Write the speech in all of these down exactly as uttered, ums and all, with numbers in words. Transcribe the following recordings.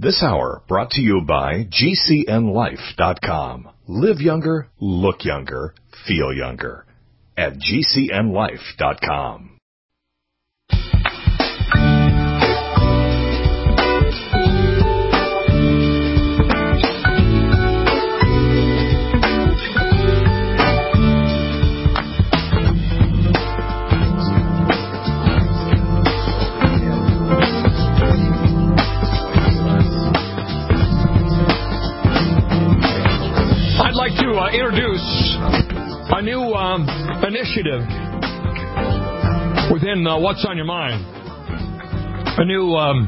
This hour brought to you by G C N Life dot com. Live younger, look younger, feel younger at G C N Life dot com. Uh, introduce a new um, initiative within uh, What's on Your Mind. A new um,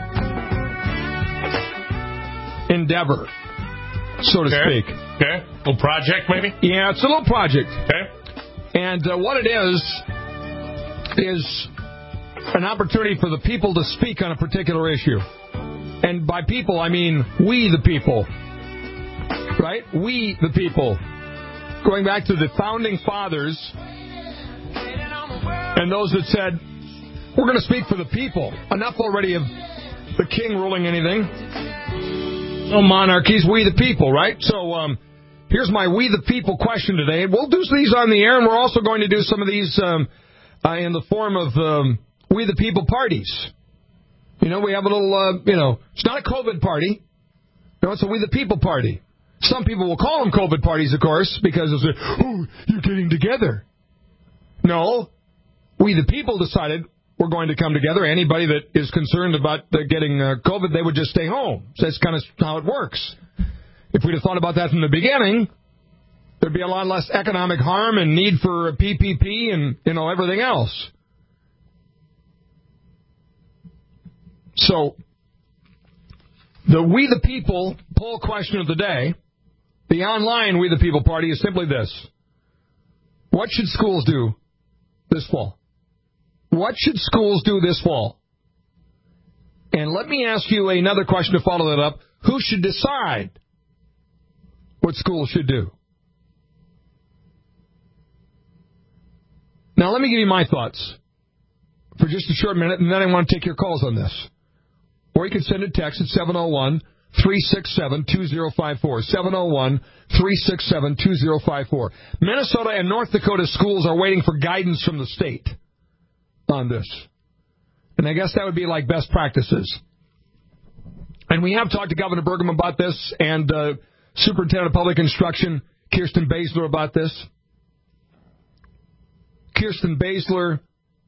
endeavor, so to okay. speak. Okay. A little project, maybe? Yeah, it's a little project. Okay. And uh, what it is, is an opportunity for the people to speak on a particular issue. And by people, I mean we the people. Right? We, the people. Going back to the founding fathers and those that said, we're going to speak for the people. Enough already of the king ruling anything. No monarchies, we the people, right? So um, here's my we the people question today. We'll do these on the air, and we're also going to do some of these um, uh, in the form of um, we the people parties. You know, we have a little, uh, you know, it's not a COVID party. No, it's a we the people party. Some people will call them COVID parties, of course, because they'll say, oh, you're getting together. No. We, the people, decided we're going to come together. Anybody that is concerned about uh, getting uh, COVID, they would just stay home. So that's kind of how it works. If we'd have thought about that from the beginning, there'd be a lot less economic harm and need for P P P and, you know, everything else. So, the We the People poll question of the day, the online We the People party, is simply this. What should schools do this fall? What should schools do this fall? And let me ask you another question to follow that up. Who should decide what schools should do? Now, let me give you my thoughts for just a short minute, and then I want to take your calls on this. Or you can send a text at seven oh one, three six seven, two oh five four. seven oh one, three six seven, two oh five four. Minnesota and North Dakota schools are waiting for guidance from the state on this. And I guess that would be like best practices. And we have talked to Governor Burgum about this and uh, Superintendent of Public Instruction, Kirsten Baszler, about this. Kirsten Baszler,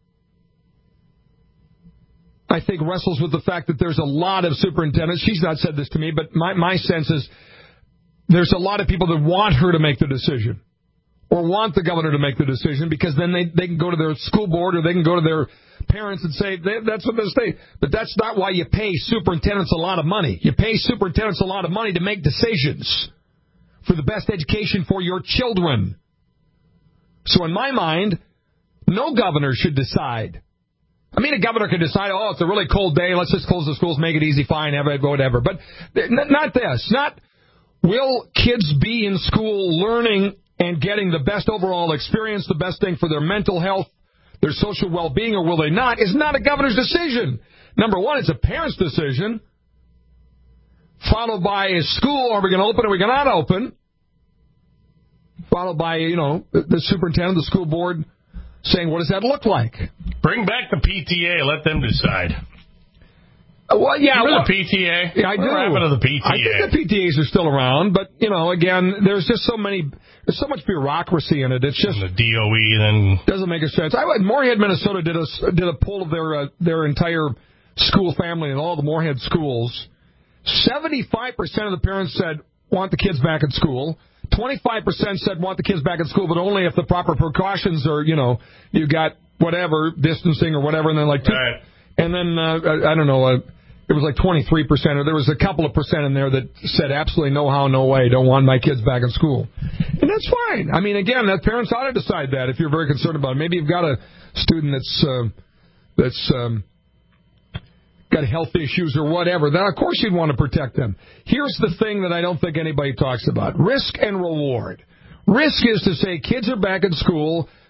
I think, wrestles with the fact that there's a lot of superintendents. She's not said this to me, but my, my sense is there's a lot of people that want her to make the decision or want the governor to make the decision because then they, they can go to their school board or they can go to their parents and say, that's what the state. But that's not why you pay superintendents a lot of money. You pay superintendents a lot of money to make decisions for the best education for your children. So in my mind, no governor should decide. I mean, a governor could decide, oh, it's a really cold day, let's just close the schools, make it easy, fine, have it, whatever. But not this. Not will kids be in school learning and getting the best overall experience, the best thing for their mental health, their social well-being, or will they not, is not a governor's decision. Number one, it's a parent's decision, followed by is school, are we going to open or are we going to not open, followed by, you know, the superintendent, the school board, saying, what does that look like? Bring back the P T A. Let them decide. Uh, well, yeah. Remember well, the P T A? Yeah, I do. What happened to the P T A? I think the P T As are still around, but, you know, again, there's just so many, there's so much bureaucracy in it. It's just... And the D O E then... Doesn't make a sense. I Moorhead, Minnesota did a, did a poll of their, uh, their entire school family and all the Moorhead schools. seventy-five percent of the parents said, want the kids back at school. twenty-five percent said want the kids back at school, but only if the proper precautions are, you know, you got whatever, distancing or whatever, and then like, two, right. and then, uh, I, I don't know, uh, it was like twenty-three percent, or there was a couple of percent in there that said absolutely no how, no way, don't want my kids back in school. And that's fine. I mean, again, that parents ought to decide that if you're very concerned about it. Maybe you've got a student that's, uh, that's, um, got health issues or whatever, then of course you'd want to protect them. Here's the thing that I don't think anybody talks about. Risk and reward. Risk is to say kids are back in school,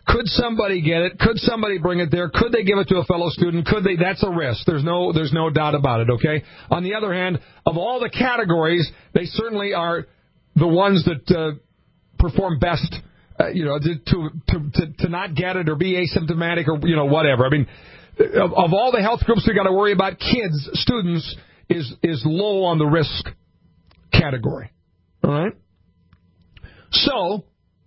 Could somebody get it? Could somebody bring it there? Could they give it to a fellow student? Could they? That's a risk. There's no, there's no doubt about it, okay? On the other hand, of all the categories, they certainly are the ones that uh, perform best, uh, you know, to, to, to, to not get it or be asymptomatic or, you know, whatever. I mean, of, of all the health groups we got to worry about, kids, students, is is low on the risk category, all right? So,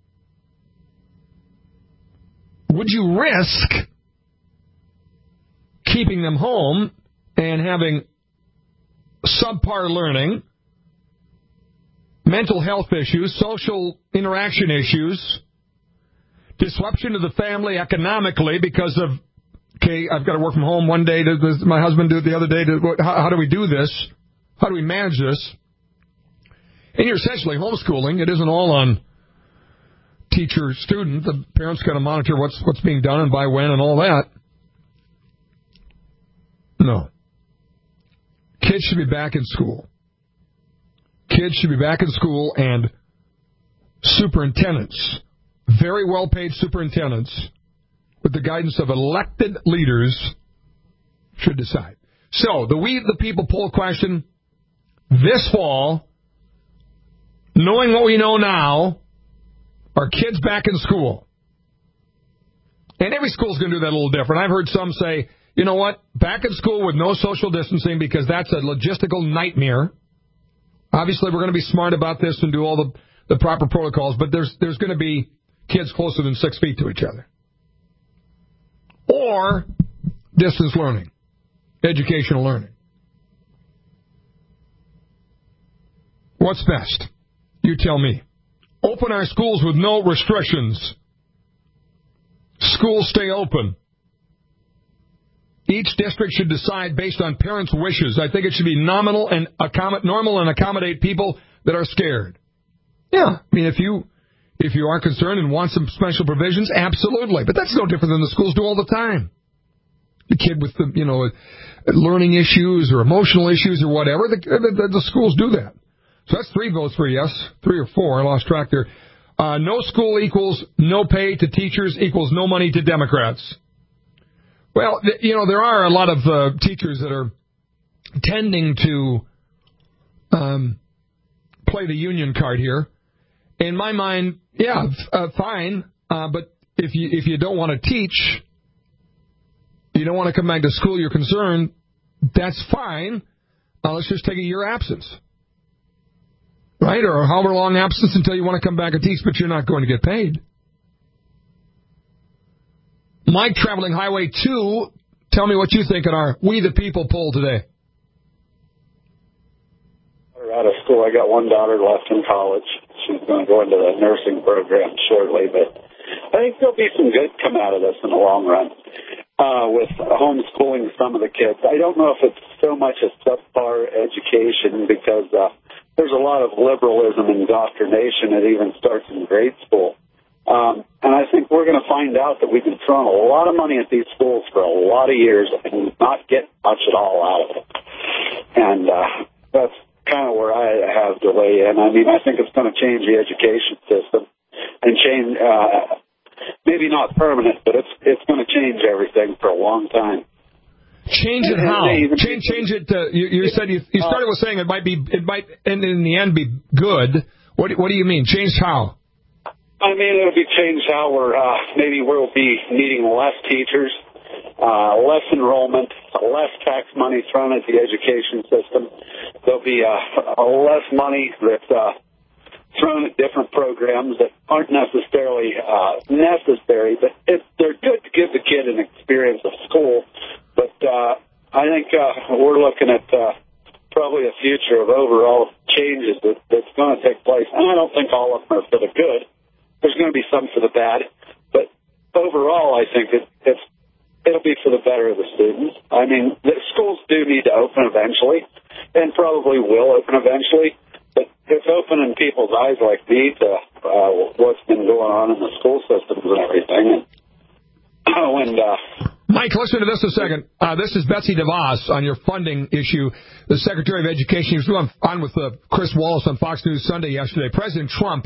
would you risk keeping them home and having subpar learning, mental health issues, social interaction issues, disruption to the family economically because of, okay, I've got to work from home one day, does my husband do it the other day, how, how do we do this? How do we manage this? And you're essentially homeschooling. It isn't all on teacher, student. The parents got to monitor what's what's being done and by when and all that. No. Kids should be back in school. Kids should be back in school, and superintendents, very well-paid superintendents, with the guidance of elected leaders, should decide. So, the We the People poll question, this fall, knowing what we know now, are kids back in school? And every school's going to do that a little different. I've heard some say, you know what, back in school with no social distancing because that's a logistical nightmare. Obviously, we're going to be smart about this and do all the, the proper protocols, but there's there's going to be kids closer than six feet to each other. Or distance learning, educational learning. What's best? You tell me. Open our schools with no restrictions. Schools stay open. Each district should decide based on parents' wishes. I think it should be nominal and accommodate, normal and accommodate people that are scared. Yeah, I mean, if you if you are concerned and want some special provisions, absolutely. But that's no different than the schools do all the time. The kid with the, you know, learning issues or emotional issues or whatever, the, the, the schools do that. So that's three votes for yes, three or four. I lost track there. Uh, no school equals no pay to teachers equals no money to Democrats. Well, th- you know, there are a lot of uh, teachers that are tending to um, play the union card here. In my mind, yeah, uh, fine. Uh, but if you if you don't want to teach, you don't want to come back to school, you're concerned, that's fine. Uh, let's just take a year absence. Right? Or however long absence until you want to come back and teach, but you're not going to get paid. Mike, traveling Highway two, tell me what you think in our We the People poll today. Out of school, I got one daughter left in college. She's going to go into the nursing program shortly, but I think there'll be some good come out of this in the long run uh, with homeschooling some of the kids. I don't know if it's so much a subpar education because uh, there's a lot of liberalism and indoctrination that even starts in grade school. Um, and I think we're going to find out that we've been throwing a lot of money at these schools for a lot of years and not get much at all out of it. And uh, that's kind of where I have to weigh in. I mean, I think it's going to change the education system and change, uh, maybe not permanent, but it's it's going to change everything for a long time. Change it how? Change change it. To, you, you said you, you started with saying it might be it might and in the end be good. What what do you mean? Change how? I mean, it'll be changed how we're uh, maybe we'll be needing less teachers, uh, less enrollment, less tax money thrown at the education system. There'll be uh, less money that's uh, thrown at different programs that aren't necessarily uh, necessary, but it, they're good to give the kid an experience of school. But uh, I think uh, we're looking at uh, probably a future of overall changes that, that's going to take place. And I don't think all of them are for the good. There's going to be some for the bad. But overall, I think it, it's, it'll be for the better of the students. I mean, the schools do need to open eventually, and probably will open eventually. But it's opening people's eyes like me to uh, what's been going on in the school systems and everything. And, oh, and uh, Mike, listen to this a second. Uh, this is Betsy DeVos on your funding issue. The Secretary of Education, he was on, on with uh, Chris Wallace on Fox News Sunday yesterday. President Trump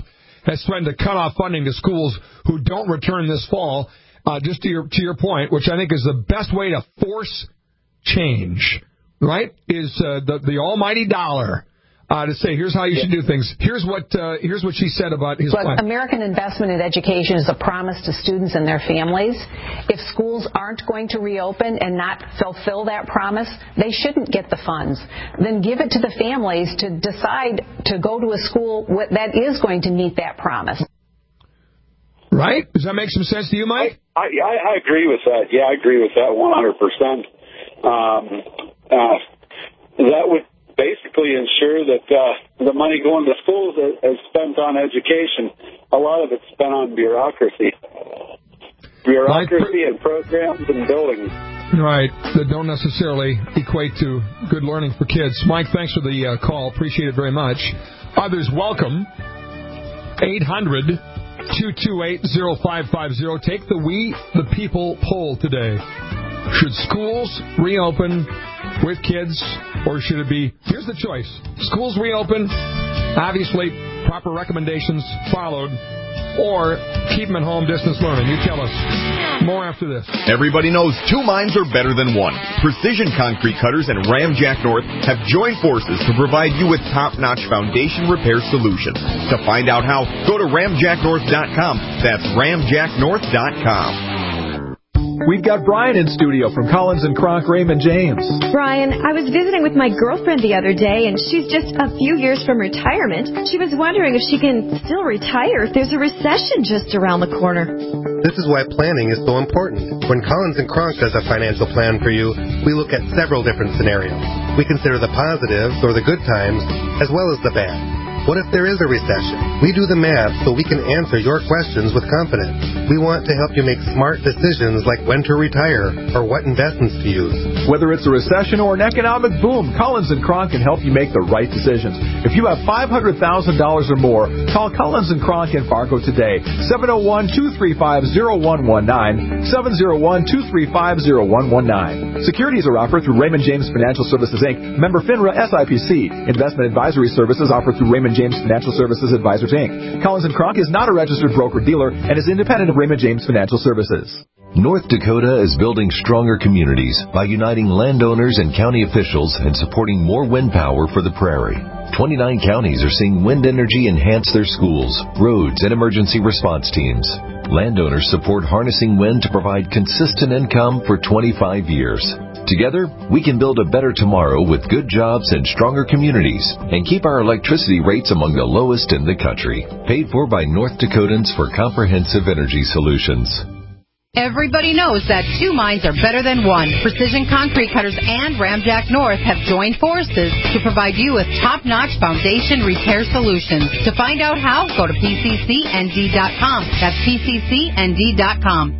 has threatened to cut off funding to schools who don't return this fall. Uh, just to your to your point, which I think is the best way to force change, right? Is uh, the the almighty dollar. Uh, to say, here's how you should do things. Here's what uh, here's what she said about his Look, plan. American investment in education is a promise to students and their families. If schools aren't going to reopen and not fulfill that promise, they shouldn't get the funds. Then give it to the families to decide to go to a school that is going to meet that promise. Right? Does that make some sense to you, Mike? I, I, I agree with that. Yeah, I agree with that one hundred percent. Um, uh, that would basically ensure that uh, the money going to schools is spent on education. A lot of it's spent on bureaucracy. Bureaucracy and programs and buildings. Right, that don't necessarily equate to good learning for kids. Mike, thanks for the uh, call. Appreciate it very much. Others, welcome. eight hundred, two two eight, oh five five oh. Take the We the People poll today. Should schools reopen with kids, or should it be, here's the choice, schools reopen, obviously proper recommendations followed, or keep them at home, distance learning? You tell us. More after this. Everybody knows two minds are better than one. Precision Concrete Cutters and Ramjack North have joined forces to provide you with top-notch foundation repair solutions. To find out how, go to ramjack north dot com. That's ramjack north dot com. We've got Brian in studio from Collins and Kronk Raymond James. Brian, I was visiting with my girlfriend the other day, and she's just a few years from retirement. She was wondering if she can still retire if there's a recession just around the corner. This is why planning is so important. When Collins and Kronk does a financial plan for you, we look at several different scenarios. We consider the positives, or the good times, as well as the bad. What if there is a recession? We do the math so we can answer your questions with confidence. We want to help you make smart decisions like when to retire or what investments to use. Whether it's a recession or an economic boom, Collins and Kronk can help you make the right decisions. If you have five hundred thousand dollars or more, call Collins and Kronk in Fargo today. seven oh one, two three five, oh one one nine, seven oh one, two three five, oh one one nine. Securities are offered through Raymond James Financial Services, Incorporated. Member FINRA S I P C. Investment advisory services offered through Raymond James Financial Services Advisors, Incorporated. Collins and Kronk is not a registered broker-dealer and is independent of Raymond James Financial Services. North Dakota is building stronger communities by uniting landowners and county officials and supporting more wind power for the prairie. twenty-nine counties are seeing wind energy enhance their schools, roads, and emergency response teams. Landowners support harnessing wind to provide consistent income for twenty-five years. Together, we can build a better tomorrow with good jobs and stronger communities and keep our electricity rates among the lowest in the country. Paid for by North Dakotans for Comprehensive Energy Solutions. Everybody knows that two minds are better than one. Precision Concrete Cutters and Ramjack North have joined forces to provide you with top-notch foundation repair solutions. To find out how, go to P C C N D dot com. That's P C C N D dot com.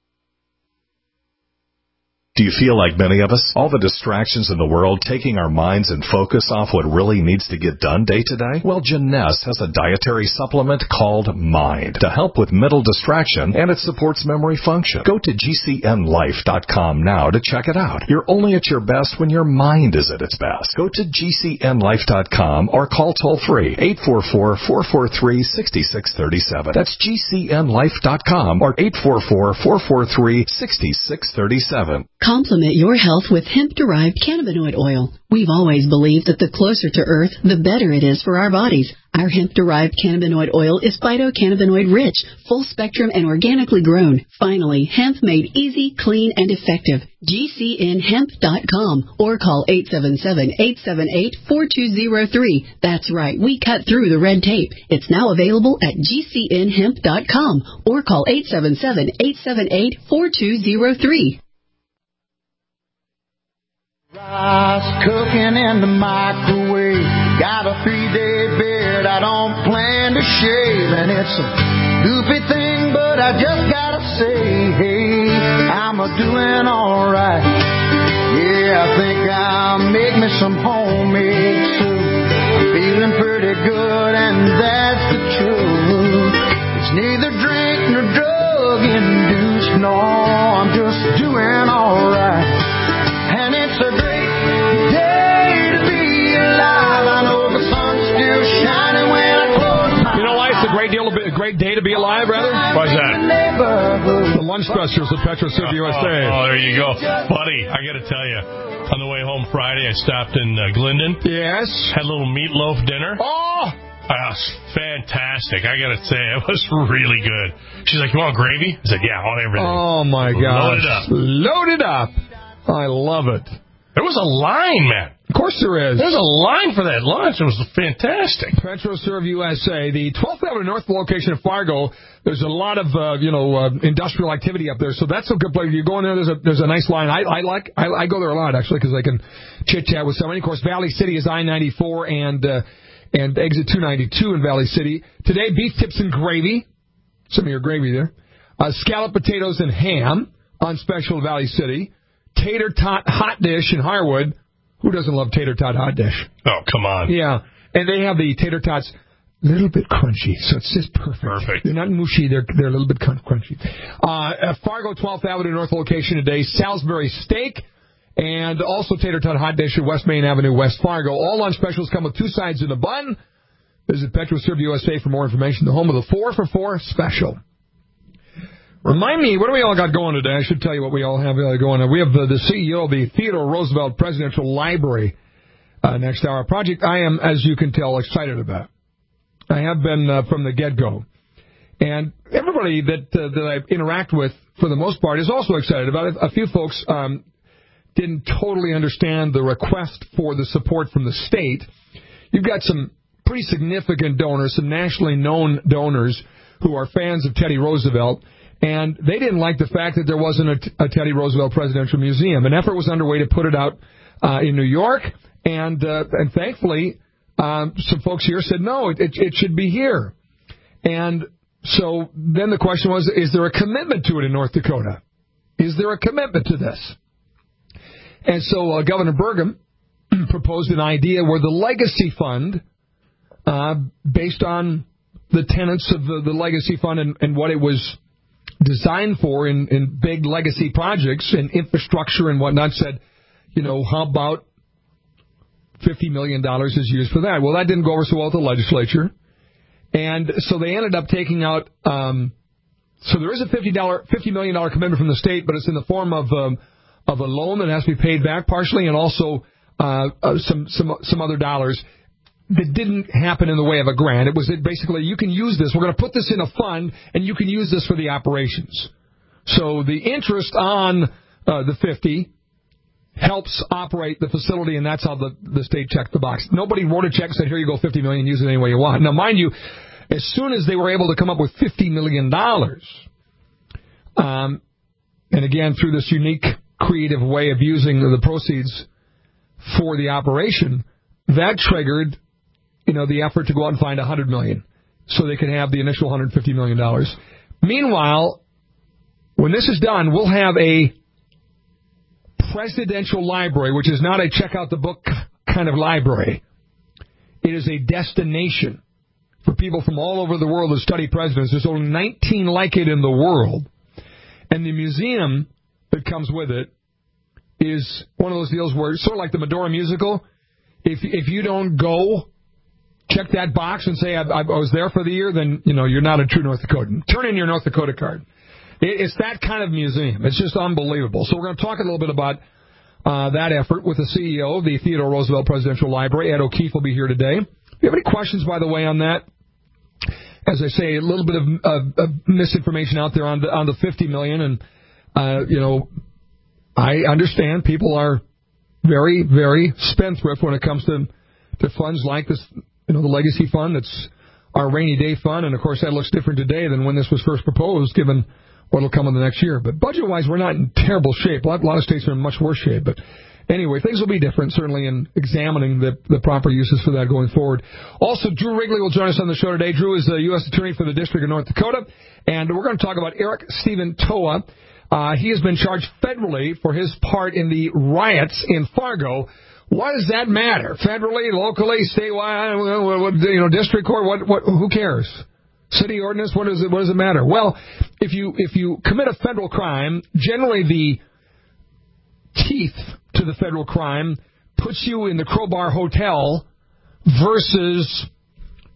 Do you feel like many of us? All the distractions in the world taking our minds and focus off what really needs to get done day to day? Well, Jeunesse has a dietary supplement called Mind to help with mental distraction, and it supports memory function. Go to G C N life dot com now to check it out. You're only at your best when your mind is at its best. Go to G C N life dot com or call toll-free eight four four, four four three, six six three seven. That's G C N life dot com or eight four four, four four three, six six three seven. Complement your health with hemp-derived cannabinoid oil. We've always believed that the closer to Earth, the better it is for our bodies. Our hemp-derived cannabinoid oil is phytocannabinoid-rich, full-spectrum, and organically grown. Finally, hemp made easy, clean, and effective. G C N hemp dot com or call eight seven seven, eight seven eight, four two zero three. That's right, we cut through the red tape. It's now available at G C N hemp dot com or call eight seven seven, eight seven eight, four two zero three. Rice cooking in the microwave. Got a three-day beard I don't plan to shave. And it's a goofy thing, but I just gotta say, hey, I'm a doing alright. Yeah, I think I'll make me some homemade soup. I'm feeling pretty good, and that's the truth. It's neither drink nor drug-induced. No, I'm just doing alright. And it's a great day to be alive. I know the sun's still shining when I close my eyes. You know why it's a great deal to great day to be alive, rather? Why's that? The lunch specials at PetroServe U S A. Oh, oh, there you go. Buddy, I got to tell you, on the way home Friday, I stopped in uh, Glendon. Yes. Had a little meatloaf dinner. Oh! That was fantastic. I got to say, it was really good. She's like, you want gravy? I said, yeah, I want everything. Oh, my gosh. Load it up. Load it up. I love it. There was a line, man. Of course there is. There's a line for that lunch. It was fantastic. PetroServe U S A, the twelfth Avenue North location of Fargo. There's a lot of uh, you know uh, industrial activity up there, so that's a good place. You go in there. There's a there's a nice line. I, I like I, I go there a lot actually because I can chit chat with somebody. Of course, Valley City is I ninety-four and uh, and exit two ninety-two in Valley City. Today, beef tips and gravy. Some of your gravy there. Uh, scalloped potatoes and ham on special at Valley City. Tater tot hot dish in Harwood. Who doesn't love tater tot hot dish? Oh, come on. Yeah. And they have the tater tots a little bit crunchy, so it's just perfect. Perfect. They're not mushy, they're they're a little bit crunchy. Uh, Fargo twelfth Avenue North location today, Salisbury Steak, and also tater tot hot dish at West Main Avenue, West Fargo. All lunch specials come with two sides in a bun. Visit PetroServe U S A for more information. The home of the four for four special. Remind me, what do we all got going today? I should tell you what we all have going on. We have the, the C E O of the Theodore Roosevelt Presidential Library uh, next hour. A project I am, as you can tell, excited about. I have been uh, from the get-go. And everybody that uh, that I interact with, for the most part, is also excited about it. A few folks um, didn't totally understand the request for the support from the state. You've got some pretty significant donors, some nationally known donors who are fans of Teddy Roosevelt. And they didn't like the fact that there wasn't a, a Teddy Roosevelt Presidential Museum. An effort was underway to put it out uh, in New York, and uh, and thankfully, um, some folks here said, no, it, it, it should be here. And so then the question was, is there a commitment to it in North Dakota? Is there a commitment to this? And so uh, Governor Burgum proposed an idea where the Legacy Fund, uh, based on the tenets of the, the Legacy Fund and, and what it was designed for in, in big legacy projects and infrastructure and whatnot, said, you know, how about fifty million dollars is used for that? Well, that didn't go over so well with the legislature. And so they ended up taking out, um, so there is a fifty million dollars commitment from the state, but it's in the form of um, of a loan that has to be paid back partially, and also uh, uh, some, some, some other dollars that didn't happen in the way of a grant. It was that basically you can use this. We're going to put this in a fund, and you can use this for the operations. So the interest on uh, the fifty helps operate the facility, and that's how the, the state checked the box. Nobody wrote a check and said, here you go, fifty million dollars, use it any way you want. Now, mind you, as soon as they were able to come up with fifty million dollars, um, and again, through this unique, creative way of using the proceeds for the operation, that triggered, you know, the effort to go out and find one hundred million dollars so they could have the initial one hundred fifty million dollars. Meanwhile, when this is done, we'll have a presidential library, which is not a check-out-the-book kind of library. It is a destination for people from all over the world to study presidents. There's only nineteen like it in the world. And the museum that comes with it is one of those deals where, sort of like the Medora musical, if if you don't go check that box and say, I, I was there for the year, then, you know, you're not a true North Dakotan. Turn in your North Dakota card. It, it's that kind of museum. It's just unbelievable. So we're going to talk a little bit about uh, that effort with the C E O of the Theodore Roosevelt Presidential Library. Ed O'Keefe will be here today. If you have any questions, by the way, on that, as I say, a little bit of, uh, of misinformation out there on the, on the fifty million dollars. And, uh, you know, I understand people are very, very spendthrift when it comes to, to funds like this, you know, the Legacy Fund. It's our rainy day fund. And, of course, that looks different today than when this was first proposed, given what will come in the next year. But budget-wise, we're not in terrible shape. A lot, a lot of states are in much worse shape. But anyway, things will be different, certainly, in examining the, the proper uses for that going forward. Also, Drew Wrigley will join us on the show today. Drew is the U S Attorney for the District of North Dakota. And we're going to talk about Eric Stephen Toa. Uh, he has been charged federally for his part in the riots in Fargo. What does that matter? Federally, locally, statewide, you know, district court, what, what, who cares? City ordinance, what does it, what does it matter? Well, if you, if you commit a federal crime, generally the teeth to the federal crime puts you in the Crowbar Hotel versus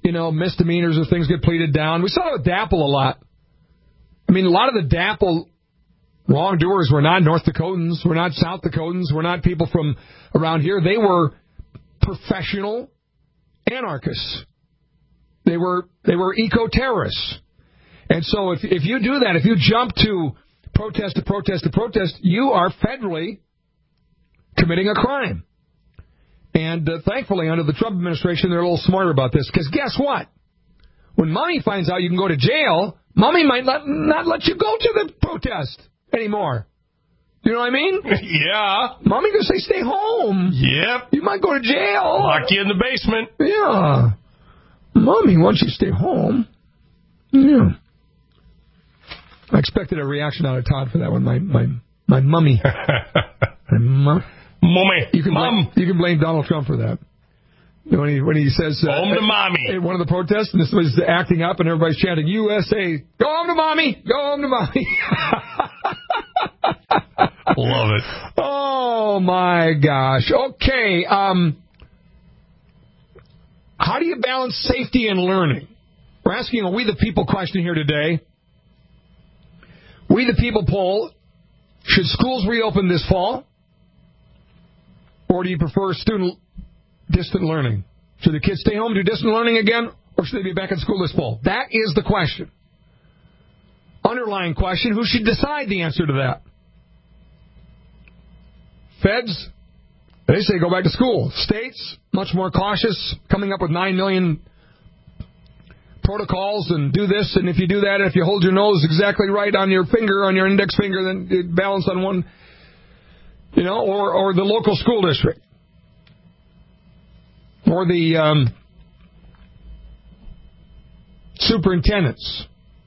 you know, misdemeanors or things get pleaded down. We saw it with DAPL a lot. I mean, a lot of the DAPL wrongdoers were not North Dakotans, were not South Dakotans, were not people from around here. They were professional anarchists. They were they were eco-terrorists. And so if if you do that, if you jump to protest to protest to protest, you are federally committing a crime. And uh, thankfully, under the Trump administration, they're a little smarter about this. Because guess what? When Mommy finds out you can go to jail, Mommy might let, not let you go to the protest anymore. You know what I mean? Yeah. Mommy going to say, stay home. Yep. You might go to jail. Lock you in the basement. Yeah. Mommy wants you to stay home. Yeah. I expected a reaction out of Todd for that one. My my my mummy. my mum. Mommy. You can Mom. blame, you can blame Donald Trump for that. When he when he says uh, home to mommy at one of the protests, and this was acting up, and everybody's chanting U S A, go home to mommy, go home to mommy. Love it. Oh my gosh. Okay. Um, how do you balance safety and learning? We're asking a We the People question here today. We the People poll: should schools reopen this fall, or do you prefer student distant learning? Should the kids stay home and do distant learning again, or should they be back in school this fall? That is the question. Underlying question, who should decide the answer to that? Feds, they say go back to school. States, much more cautious, coming up with nine million protocols and do this, and if you do that, if you hold your nose exactly right on your finger, on your index finger, then it balance on one, you know, or, or the local school district. Or the um, superintendents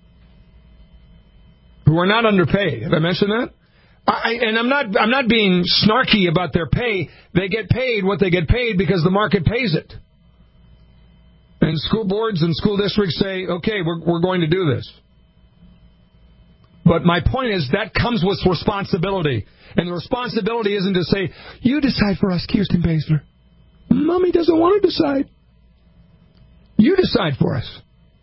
who are not underpaid. Have I mentioned that? I, and I'm not I'm not being snarky about their pay. They get paid what they get paid because the market pays it. And school boards and school districts say, okay, we're we're going to do this. But my point is that comes with responsibility. And the responsibility isn't to say, you decide for us, Kirsten Baszler. Mommy doesn't want to decide. You decide for us.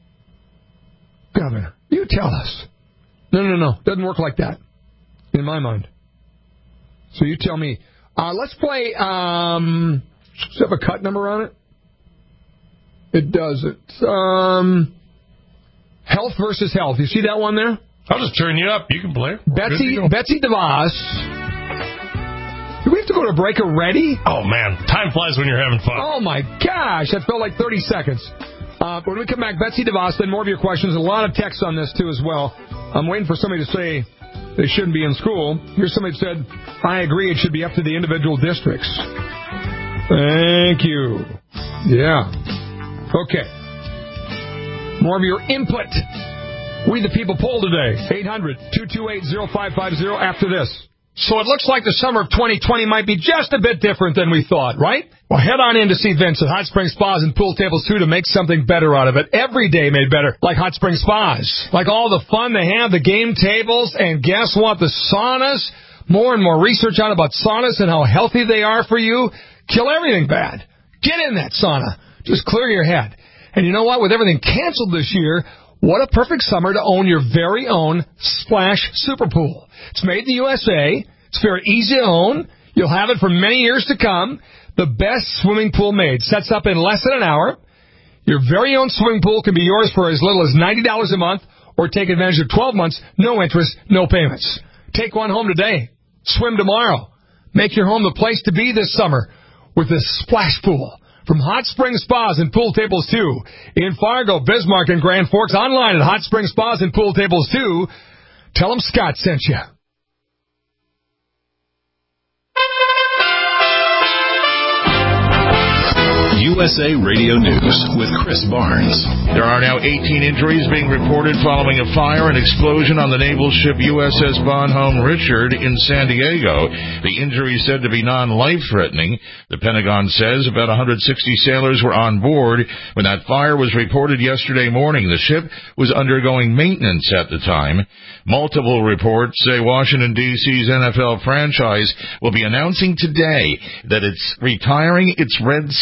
Governor, you tell us. No, no, no. Doesn't work like that. In my mind. So you tell me. Uh, let's play, um, does it have a cut number on it? It doesn't. Um, health versus health. You see that one there? I'll just turn you up. You can play. Betsy, Betsy DeVos. Do we have to go to a break already? Oh, man. Time flies when you're having fun. Oh, my gosh. That felt like thirty seconds. Uh, when we come back, Betsy DeVos, then more of your questions. A lot of text on this, too, as well. I'm waiting for somebody to say they shouldn't be in school. Here's somebody who said, I agree, it should be up to the individual districts. Thank you. Yeah. Okay. More of your input. We the People poll today. eight hundred, two two eight, oh five five oh after this. So it looks like the summer of twenty twenty might be just a bit different than we thought, right? Well, head on in to see Vince at Hot Springs Spas and Pool Tables, too, to make something better out of it. Every day made better, like Hot Springs Spas. Like all the fun they have, the game tables, and guess what? The saunas. More and more research out about saunas and how healthy they are for you. Kill everything bad. Get in that sauna. Just clear your head. And you know what? With everything canceled this year, what a perfect summer to own your very own Splash Super Pool. It's made in the U S A. It's very easy to own. You'll have it for many years to come. The best swimming pool made. Sets up in less than an hour. Your very own swimming pool can be yours for as little as ninety dollars a month, or take advantage of twelve months, no interest, no payments. Take one home today. Swim tomorrow. Make your home the place to be this summer with this Splash Pool. From Hot Springs Spas and Pool Tables two in Fargo, Bismarck, and Grand Forks. Online at Hot Springs Spas and Pool Tables two. Tell them Scott sent you. U S A Radio News with Chris Barnes. There are now eighteen injuries being reported following a fire and explosion on the naval ship U S S Bonhomme Richard in San Diego. The injuries said to be non-life-threatening. The Pentagon says about one hundred sixty sailors were on board when that fire was reported yesterday morning. The ship was undergoing maintenance at the time. Multiple reports say Washington, D C's N F L franchise will be announcing today that it's retiring its Redskins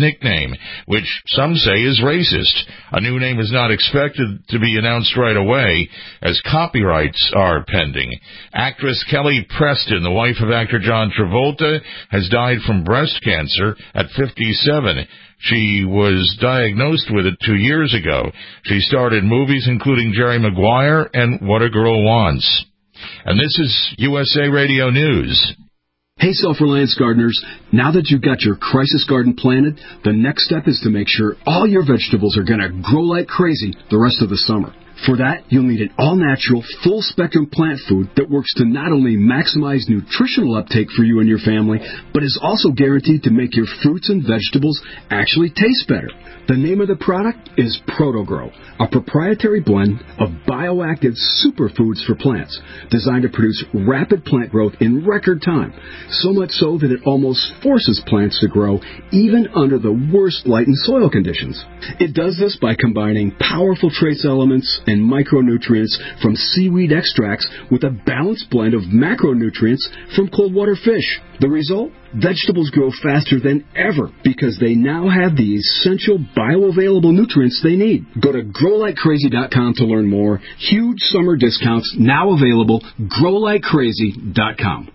nickname, which some say is racist. A new name is not expected to be announced right away, as copyrights are pending. Actress Kelly Preston, the wife of actor John Travolta, has died from breast cancer at fifty-seven. She was diagnosed with it two years ago. She starred in movies including Jerry Maguire and What a Girl Wants. And this is U S A Radio News. Hey, Self-Reliance gardeners, now that you've got your crisis garden planted, the next step is to make sure all your vegetables are going to grow like crazy the rest of the summer. For that, you'll need an all-natural, full-spectrum plant food that works to not only maximize nutritional uptake for you and your family, but is also guaranteed to make your fruits and vegetables actually taste better. The name of the product is ProtoGrow, a proprietary blend of bioactive superfoods for plants, designed to produce rapid plant growth in record time, so much so that it almost forces plants to grow even under the worst light and soil conditions. It does this by combining powerful trace elements and micronutrients from seaweed extracts with a balanced blend of macronutrients from cold water fish. The result? Vegetables grow faster than ever because they now have the essential bioavailable nutrients they need. Go to grow like crazy dot com to learn more. Huge summer discounts now available. grow like crazy dot com.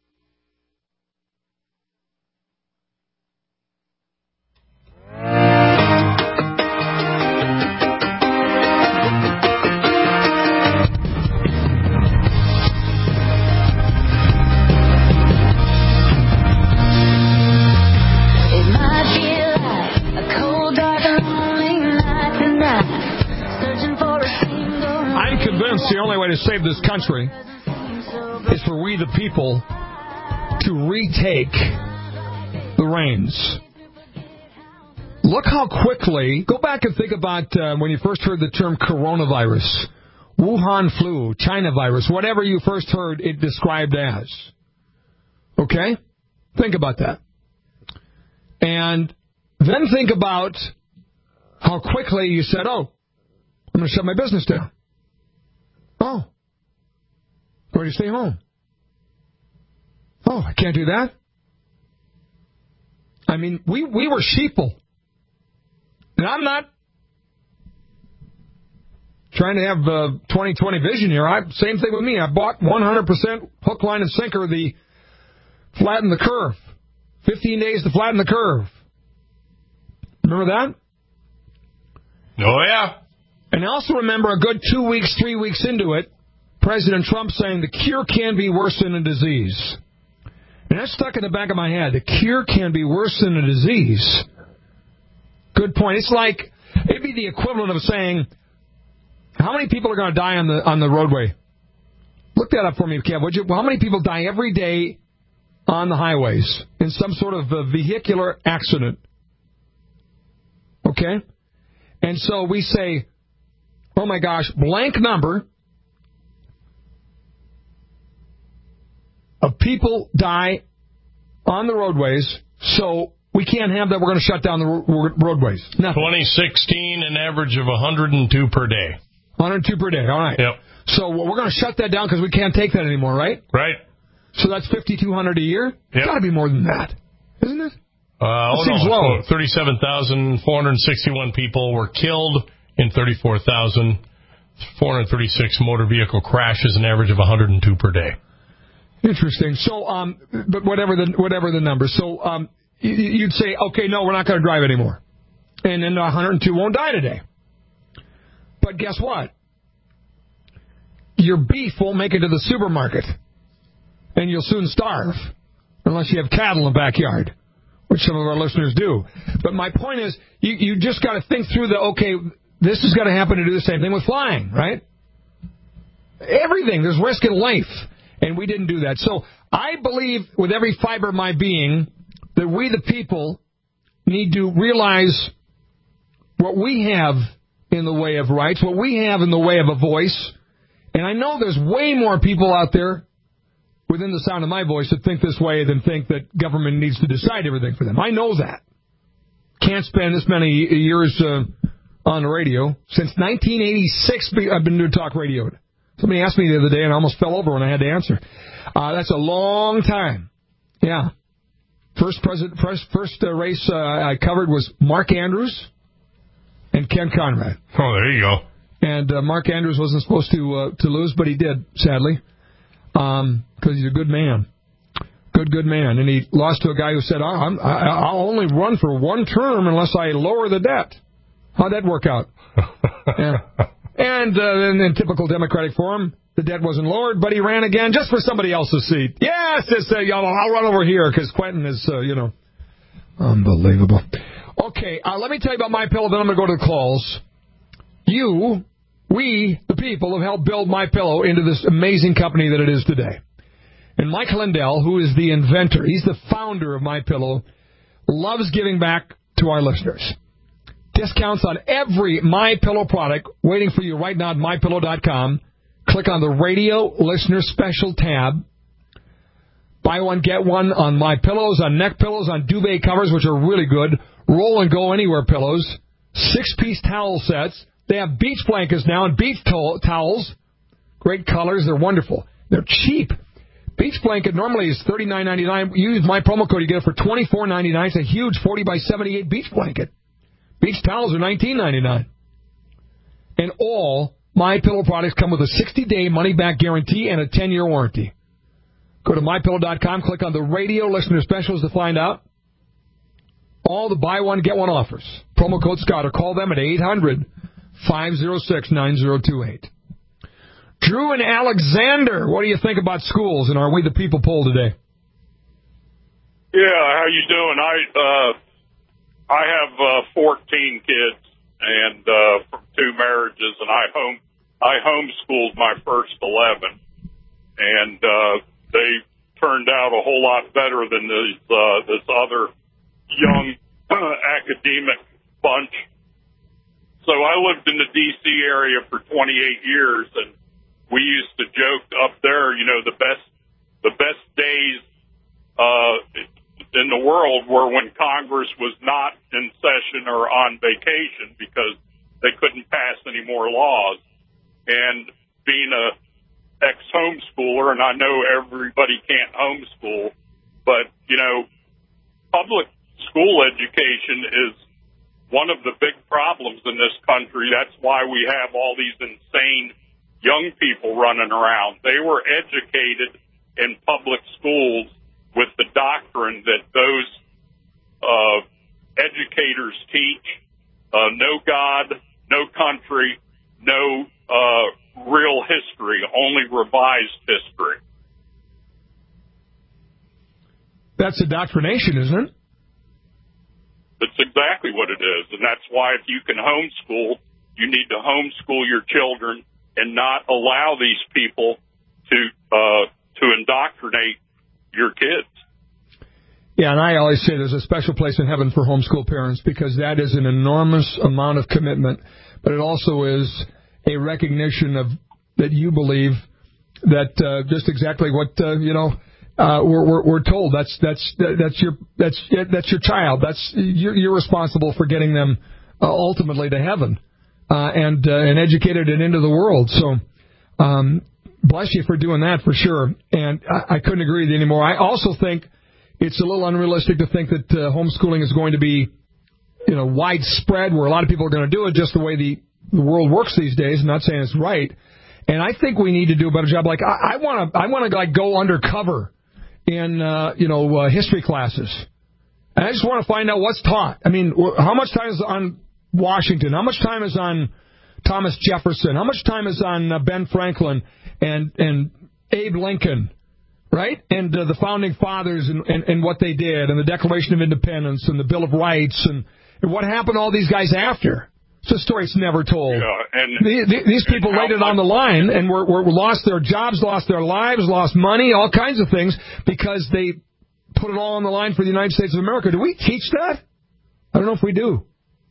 The only way to save this country is for we the people to retake the reins. Look how quickly, go back and think about uh, when you first heard the term coronavirus, Wuhan flu, China virus, whatever you first heard it described as. Okay? Think about that. And then think about how quickly you said, oh, I'm going to shut my business down. Oh, where do you stay home? Oh, I can't do that. I mean, we, we were sheeple. And I'm not trying to have uh, twenty twenty vision here. I, same thing with me. I bought one hundred percent hook, line, and sinker the flatten the curve. fifteen days to flatten the curve. Remember that? Oh, yeah. And I also remember a good two weeks, three weeks into it, President Trump saying the cure can be worse than a disease. And that stuck in the back of my head. The cure can be worse than a disease. Good point. It's like, it'd be the equivalent of saying, how many people are going to die on the on the roadway? Look that up for me, Kev, would you? How many people die every day on the highways in some sort of a vehicular accident? Okay? And so we say, oh my gosh, blank number of people die on the roadways, so we can't have that. We're going to shut down the ro- roadways. Nothing. twenty sixteen, an average of one hundred two per day. one hundred two per day, all right. Yep. So we're going to shut that down because we can't take that anymore, right? Right. So that's fifty-two hundred a year? Yep. It's got to be more than that, isn't it? Uh, oh, seems no. low. thirty-seven thousand four hundred sixty-one people were killed in thirty-four thousand four hundred thirty-six motor vehicle crashes, an average of one hundred two per day. Interesting. So, um, but whatever the whatever the number. So, um, you'd say, okay, no, we're not going to drive anymore, and then one hundred two won't die today. But guess what? Your beef won't make it to the supermarket, and you'll soon starve unless you have cattle in the backyard, which some of our listeners do. But my point is, you, you just got to think through the, okay, this is going to happen to do the same thing with flying, right? Everything. There's risk in life, and we didn't do that. So I believe with every fiber of my being that we, the people, need to realize what we have in the way of rights, what we have in the way of a voice. And I know there's way more people out there within the sound of my voice that think this way than think that government needs to decide everything for them. I know that. Can't spend this many years uh, on the radio. Since nineteen eighty-six, I've been doing talk radio. Somebody asked me the other day, and I almost fell over when I had to answer. Uh, that's a long time. Yeah. First president, first, first uh, race uh, I covered was Mark Andrews and Ken Conrad. Oh, there you go. And uh, Mark Andrews wasn't supposed to uh, to lose, but he did, sadly, because um, he's a good man. Good, good man. And he lost to a guy who said, I'm, I, I'll only run for one term unless I lower the debt. How'd that work out? Yeah. And uh, then in typical Democratic form, the debt wasn't lowered, but he ran again just for somebody else's seat. Yes, it's, uh, I'll run over here because Quentin is, uh, you know, unbelievable. Okay, uh, let me tell you about MyPillow, then I'm going to go to the calls. You, we, the people, have helped build MyPillow into this amazing company that it is today. And Mike Lindell, who is the inventor, he's the founder of MyPillow, loves giving back to our listeners. Discounts on every MyPillow product waiting for you right now at my pillow dot com. Click on the Radio Listener Special tab. Buy one, get one on My Pillows, on neck pillows, on duvet covers, which are really good. Roll and go anywhere pillows. Six-piece towel sets. They have beach blankets now and beach to- towels. Great colors. They're wonderful. They're cheap. Beach blanket normally is thirty-nine ninety-nine. Use my promo code. You get it for twenty-four ninety-nine. It's a huge forty by seventy-eight beach blanket. Beach towels are nineteen ninety-nine. And all MyPillow products come with a sixty-day money-back guarantee and a ten-year warranty. Go to my pillow dot com, click on the Radio Listener Specials to find out. All the buy one, get one offers. Promo code Scott, or call them at eight hundred, five oh six, nine oh two eight. Drew and Alexander, what do you think about schools and our We the People poll today? Yeah, how you doing? I uh, I have uh, fourteen kids and uh, from two marriages, and I home I homeschooled my first eleven, and uh, they turned out a whole lot better than this uh, this other young uh, academic bunch. So I lived in the D C area for twenty-eight years, and we used to joke up there, you know, the best the best days uh, in the world were when Congress was not in session or on vacation because they couldn't pass any more laws. And being a ex-homeschooler, and I know everybody can't homeschool, but, you know, public school education is one of the big problems in this country. That's why we have all these insane young people running around. They were educated in public schools with the doctrine that those uh, educators teach, uh, no God, no country, no uh, real history, only revised history. That's indoctrination, isn't it? That's exactly what it is, and that's why if you can homeschool, you need to homeschool your children and not allow these people to uh, to indoctrinate your kids. Yeah, and I always say there's a special place in heaven for homeschool parents because that is an enormous amount of commitment, but it also is a recognition of that you believe that uh, just exactly what uh, you know uh, we're, we're we're told. That's that's that's your that's that's your child. That's you're, you're responsible for getting them uh, ultimately to heaven. Uh, and uh, and educated and into the world. So um, bless you for doing that for sure. And I, I couldn't agree with you anymore. I also think it's a little unrealistic to think that uh, homeschooling is going to be, you know, widespread where a lot of people are going to do it just the way the, the world works these days. I'm not saying it's right. And I think we need to do a better job. Like I want to I want to like go undercover in uh, you know uh, history classes. And I just want to find out what's taught. I mean, how much time is on Washington? How much time is on Thomas Jefferson? How much time is on uh, Ben Franklin and and Abe Lincoln, right? And uh, the founding fathers and, and, and what they did, and the Declaration of Independence and the Bill of Rights, and, and what happened to all these guys after? It's a story that's never told. Yeah, and, the, the, these people laid it on the line and were, were lost their jobs, lost their lives, lost money, all kinds of things because they put it all on the line for the United States of America. Do we teach that? I don't know if we do.